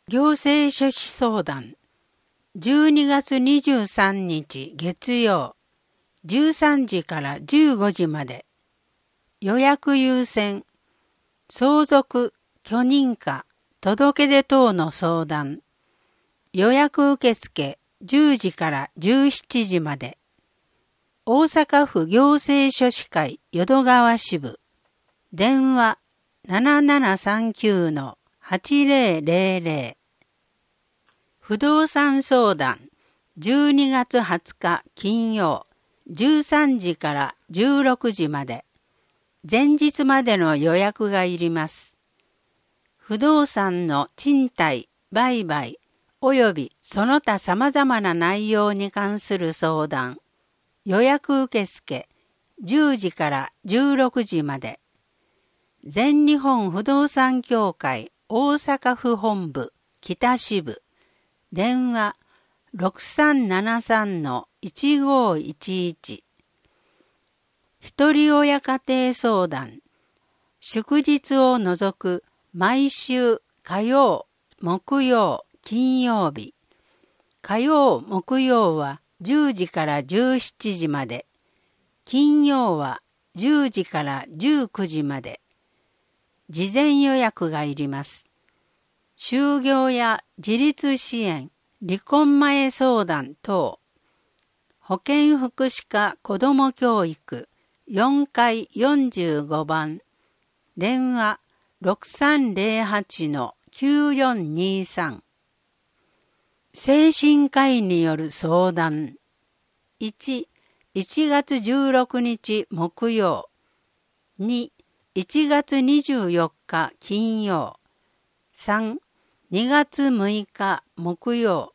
行政書士相談12月23日月曜13時から15時まで予約優先相続許認可届け出等の相談予約受付10時から17時まで大阪府行政書士会淀川支部電話 7739-8000 不動産相談12月20日金曜13時から16時まで前日までの予約がいります。不動産の賃貸、売買およびその他様々な内容に関する相談予約受付10時から16時まで全日本不動産協会大阪府本部北支部電話 6373-1511 一人親家庭相談祝日を除く毎週火曜、木曜、金曜日火曜、木曜は10時から17時まで金曜は10時から19時まで事前予約がいります。就業や自立支援、離婚前相談等、保健福祉課子ども教育4階45番、電話 6308-9423 精神科医による相談1、1月16日木曜2、1月24日金曜3、2月6日木曜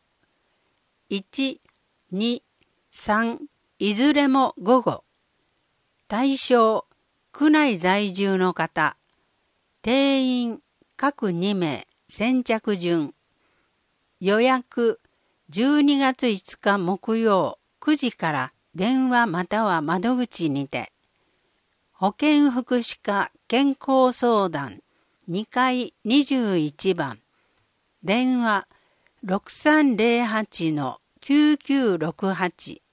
1、2、3いずれも午後対象区内在住の方定員各2名先着順予約12月5日木曜9時から電話または窓口にて保健福祉課健康相談2階21番電話 6308-9968